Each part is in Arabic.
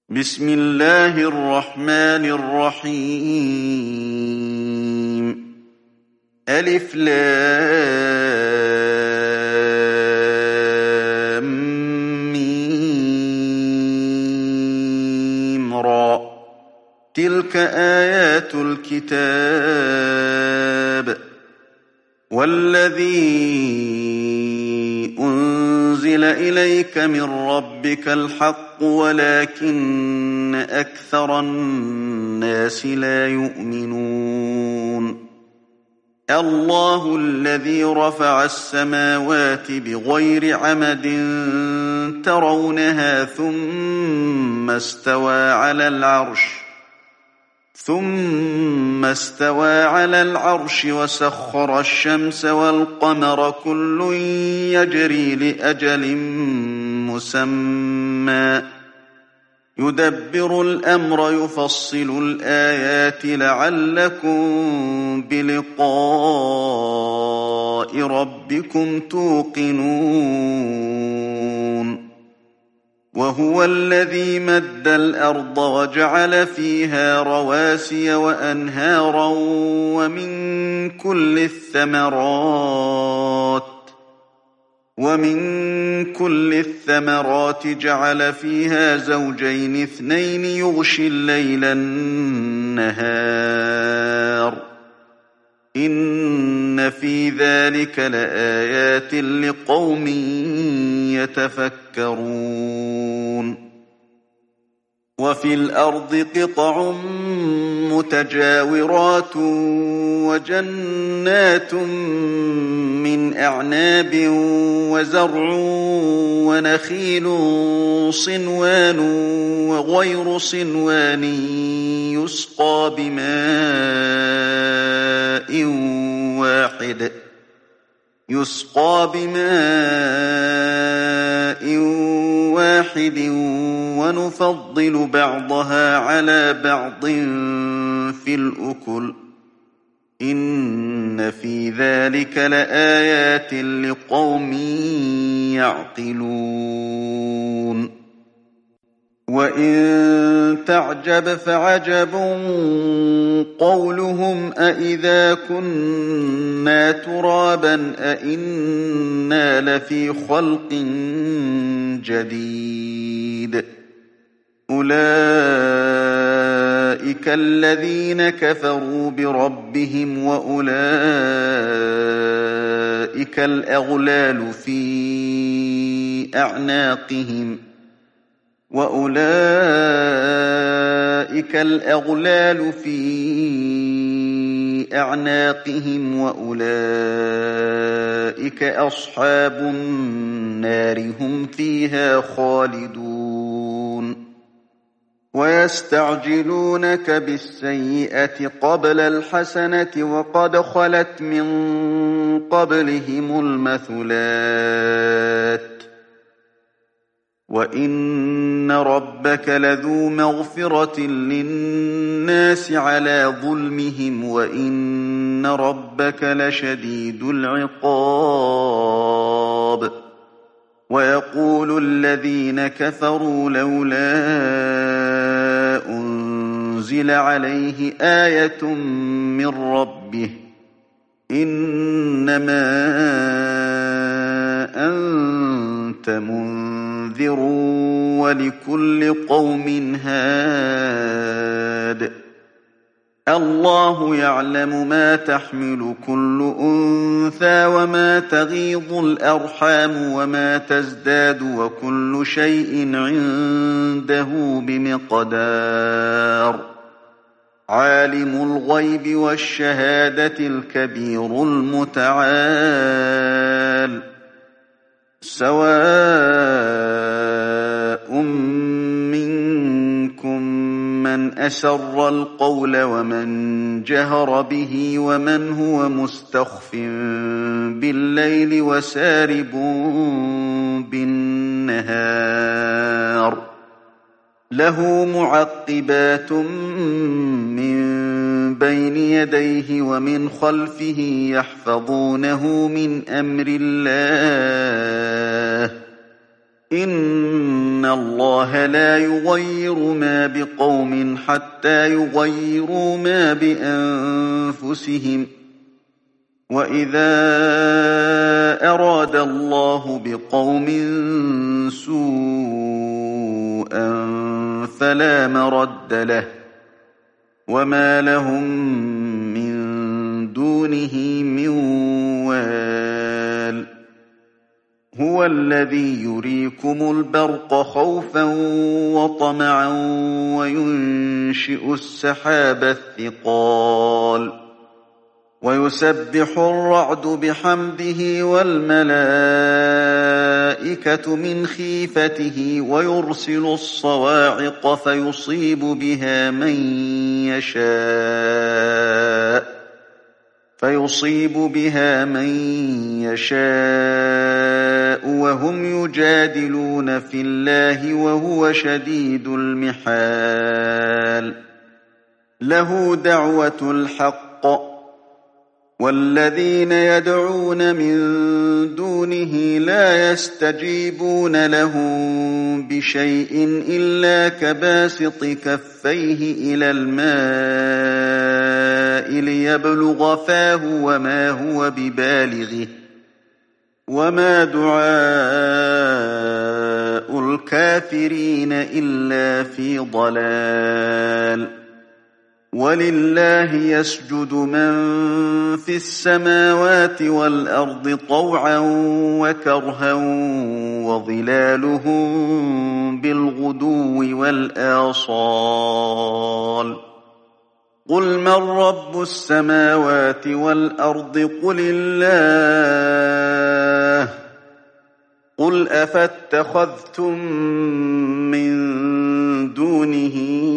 بسم الله الرحمن الرحيم. ألف لام ميم را. تلك آيات الكتاب. والذي أنزل إليك من ربك الحق ولكن أكثر الناس لا يؤمنون. الله الذي رفع السماوات بغير عمد ترونها ثم استوى على العرش وسخر الشمس والقمر كل يجري لأجل مسمى يدبر الأمر يفصل الآيات لعلكم بلقاء ربكم توقنون. وهو الذي مد الأرض وجعل فيها رواسي وأنهارا ومن كل الثمرات جعل فيها زوجين اثنين يغشي الليل النهار إن في ذلك لآيات لقوم يتفكرون. وفي الأرض قطع متجاورات وجنات من أعناب وزرع ونخيل صنوان وغير صنوان يسقى بماء واحد ونفضل بعضها على بعض في الأكل إن في ذلك لآيات لقوم يعقلون. وإن تعجب فعجب قولهم أإذا كنا ترابا أإنا لفي خلق جديد. أولئك الذين كفروا بربهم وأولئك الأغلال في أعناقهم وأولئك أصحاب النار هم فيها خالدون. ويستعجلونك بالسيئة قبل الحسنة وقد خلت من قبلهم المثلات وإن ربك لذو مغفرة للناس على ظلمهم وإن ربك لشديد العقاب. ويقول الذين كفروا لولا أنزل عليه آية من ربه إنما أنت منذر ولكل قوم هاد. الله يعلم ما تحمل كل أنثى وما تغيض الأرحام وما تزداد وكل شيء عنده بمقدار. عالم الغيب والشهادة الكبير المتعال. سواء منكم من أسر القول ومن جهر به ومن هو مستخف بالليل وسارب بالنهار. له معقبات من بين يديه ومن خلفه يحفظونه من أمر الله إن الله لا يغير ما بقوم حتى يغيروا ما بأنفسهم وإذا أراد الله بقوم سوءا فلا مرد له وما لهم من دونه من وال هو الذي يريكم البرق خوفا وطمعا وينشئ السحاب الثقال ويسبح الرعد بحمده والملائكة من خيفته ويرسل الصواعق فيصيب بها من يشاء وهم يجادلون في الله وهو شديد المحال له دعوة الحق والذين يدعون من دونه لا يستجيبون لهم بشيء إلا كباسط كفيه إلى الماء ليبلغ فاه وما هو ببالغه وما دعاء الكافرين إلا في ضلال ولله يسجد من في السماوات والأرض طوعا وكرها وظلالهم بالغدو والآصال قل من رب السماوات والأرض قل الله قل أفاتخذتم من دونه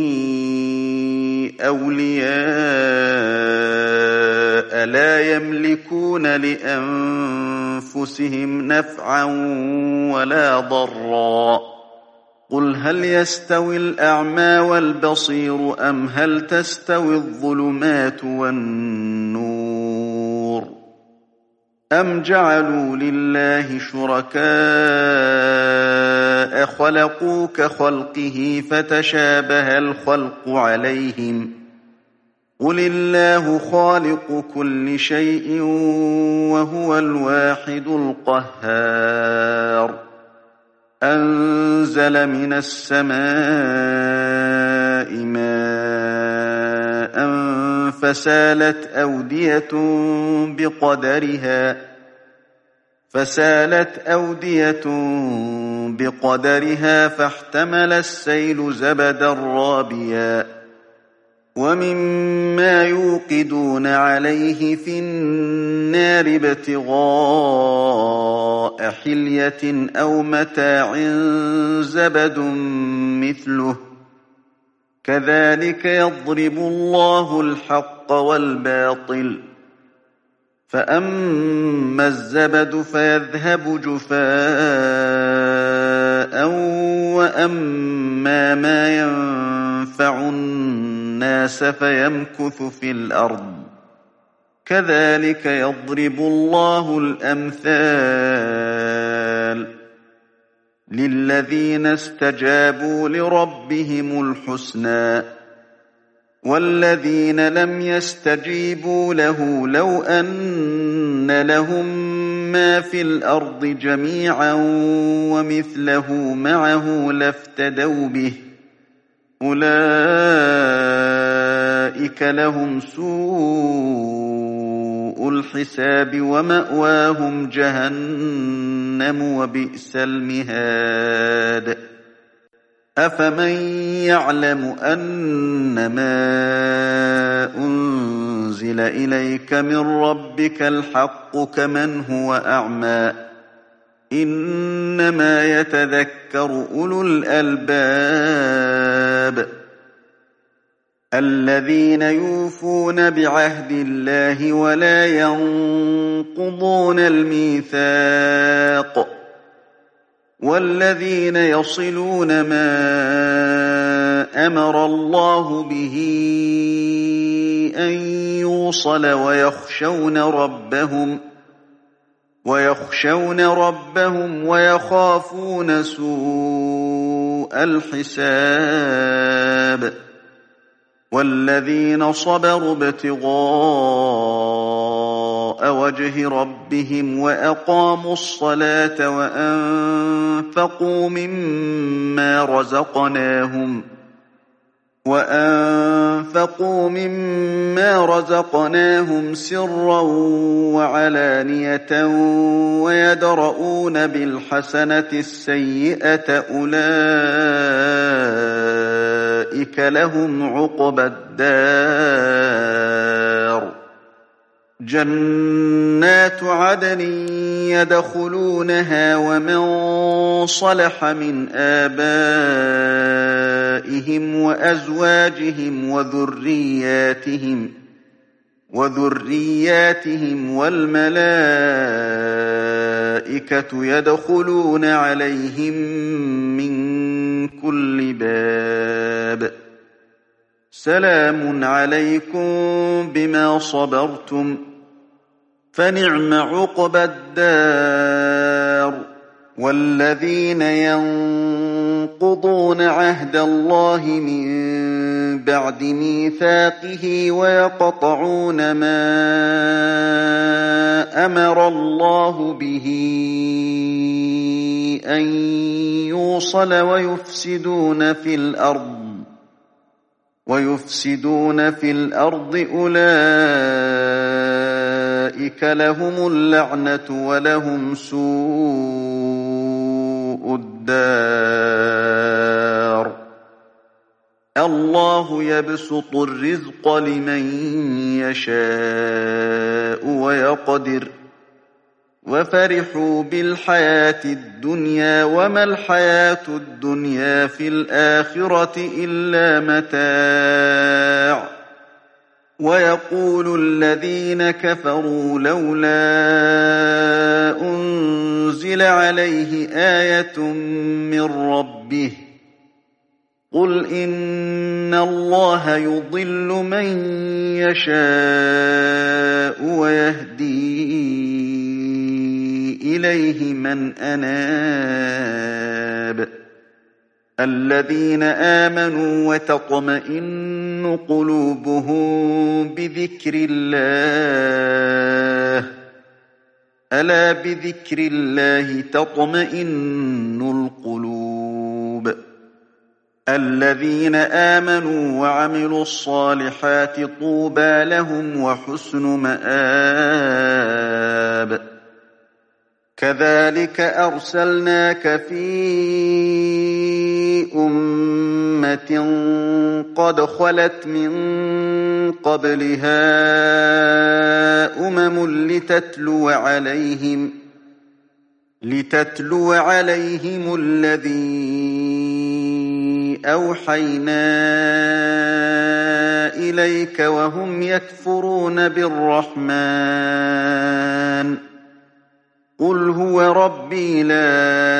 أولياء لا يملكون لأنفسهم نفعا ولا ضرا قل هل يستوي الأعمى والبصير أم هل تستوي الظلمات والنور أم جعلوا لله شركاء خلقوا كخلقه فتشابه الخلق عليهم قل الله خالق كل شيء وهو الواحد القهار أنزل من السماء ماء فسالت أودية بقدرها فاحتمل السيل زبدا رابيا ومما يوقدون عليه في النار ابتغاء حلية أو متاع زبد مثله كذلك يضرب الله الحق والباطل فأما الزبد فيذهب جفاء وأما ما ينفع الناس فيمكث في الأرض كذلك يضرب الله الأمثال للذين استجابوا لربهم الحسنى والذين لم يستجيبوا له لو أن لهم ما في الأرض جميعا ومثله معه لافتدوا به أولئك لهم سوء الحساب ومأواهم جهنم وبئس المهاد أفمن يعلم أنما أنزل إليك من ربك الحق كمن هو أعمى إنما يتذكر أولو الألباب الذين يوفون بعهد الله ولا ينقضون الميثاق والذين يصلون ما أمر الله به أن يوصل ويخشون ربهم ويخشون ربهم ويخافون سوء الحساب والذين صبروا ابتغاء وجه ربهم وأقاموا الصلاة وأنفقوا مما رزقناهم سرا وعلانية ويدرؤون بالحسنة السيئة أولئك لهم عقبى الدار جنات عدن يدخلونها ومن صلح من آبائهم وأزواجهم وذرياتهم والملائكة يدخلون عليهم من كل باب سلام عليكم بما صبرتم فنعم عقبى الدار والذين ينقضون عهد الله من بعد ميثاقه ويقطعون ما أمر الله به أن يوصل ويفسدون في الأرض أولئك لهم اللعنة ولهم سوء الدار الله يبسط الرزق لمن يشاء ويقدر وفرحوا بالحياة الدنيا وما الحياة الدنيا في الآخرة إلا متاع ويقول الذين كفروا لولا أنزل عليه آية من ربه قل إن الله يضل من يشاء ويهدي إليه من أناب الذين آمنوا وتطمئن قلوبهم بذكر الله ألا بذكر الله تطمئن القلوب الذين آمنوا وعملوا الصالحات طوبى لهم وحسن مآب كذلك أرسلناك في أمة قد خلت من قبلها لتتلو عليهم الذي أوحينا إليك وهم يكفرون بالرحمن قل هو ربي لا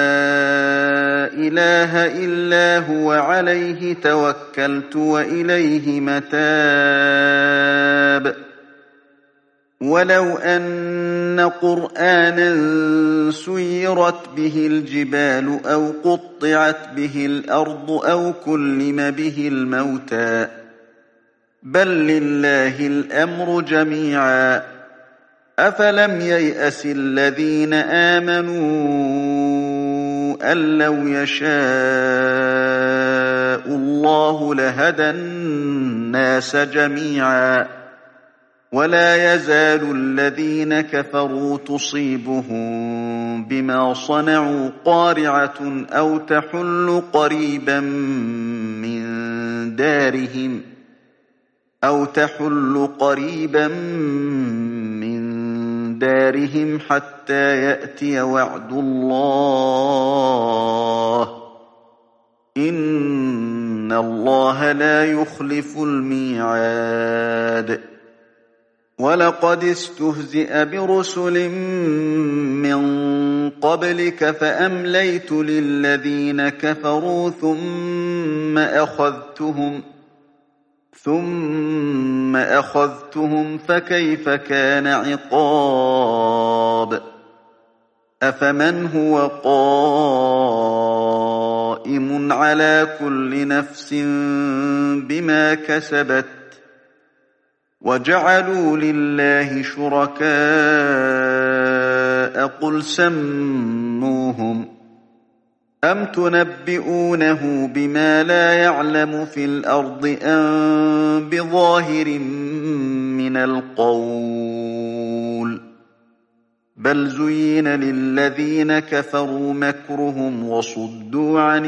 إله إلا هو عليه توكلت وإليه متاب ولو أن قرآنا سيرت به الجبال أو قطعت به الأرض أو كلم به الموتى بل لله الأمر جميعا أفلم ييأس الذين آمنوا أن لو يشاء الله لهدى الناس جميعا ولا يزال الذين كفروا تصيبهم بما صنعوا قارعة أو تحل قريبا من دارهم حتى يأتي وعد الله إن الله لا يخلف الميعاد ولقد استهزئ برسل من قبلك فأمليت للذين كفروا ثم أخذتهم فكيف كان عقاب أفمن هو قائم على كل نفس بما كسبت وجعلوا لله شركاء قل سموهم أم تنبئونه بما لا يعلم في الأرض أم بظاهر من القول بل زين للذين كفروا مكرهم وصدوا عن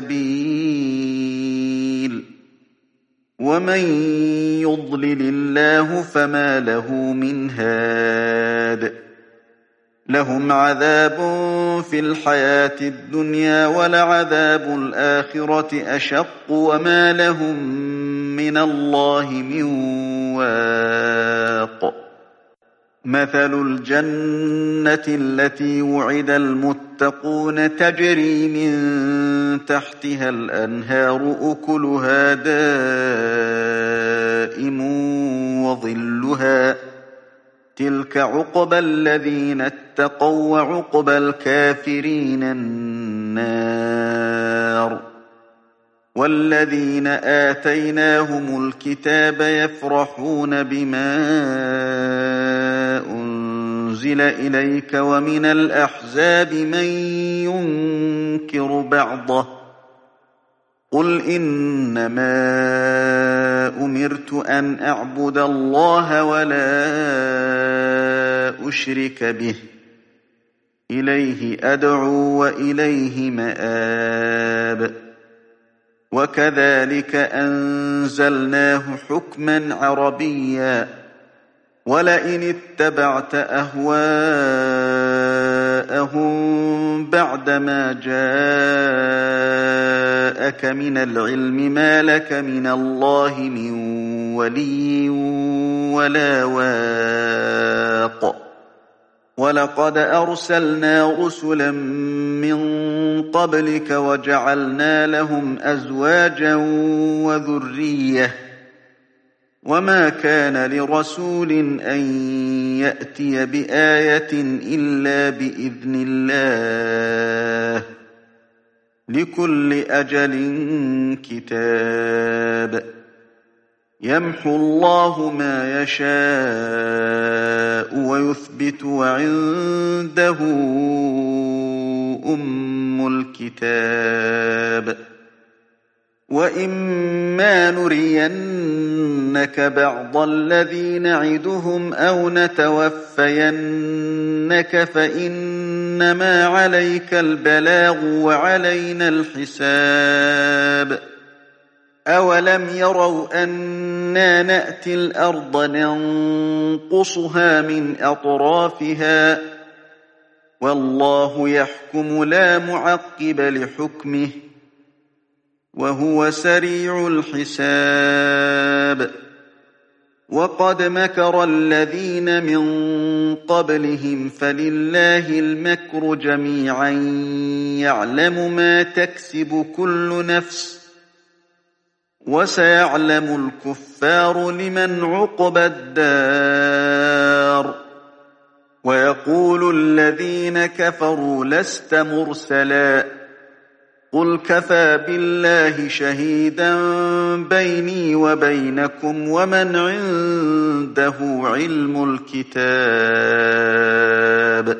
السبيل ومن يضلل الله فما له من هاد لهم عذاب في الحياة الدنيا ولعذاب الآخرة أشق وما لهم من الله من واق مثل الجنة التي وعد المتقون تجري من تحتها الأنهار أكلها دائم وظلها تلك عقبى الذين اتقوا وعقبى الكافرين النار والذين آتيناهم الكتاب يفرحون بما أنزل إليك ومن الأحزاب من ينكر بعضه قل إنما أمرت أن أعبد الله ولا أشرك به إليه أدعو وإليه مآب وكذلك أنزلناه حكما عربيا ولئن اتبعت أهواءهم بعدما جاءك من العلم ما لك من الله من ولي ولا واق ولقد أرسلنا رسلا من قبلك وجعلنا لهم أزواجا وذرية وما كان لرسول أن يأتي بآية إلا بإذن الله لكل أجل كتاب يمحو الله ما يشاء ويثبت وعنده أم الكتاب وإما نرينك بعض الذي نعدهم أو نتوفينك فإنما عليك البلاغ وعلينا الحساب أولم يروا أنا نأتي الأرض ننقصها من أطرافها والله يحكم لا معقب لحكمه وهو سريع الحساب وقد مكر الذين من قبلهم فلله المكر جميعا يعلم ما تكسب كل نفس وسيعلم الكفار لمن عقبى الدار ويقول الذين كفروا لست مرسلا قل كفى بالله شهيدا بيني وبينكم ومن عنده علم الكتاب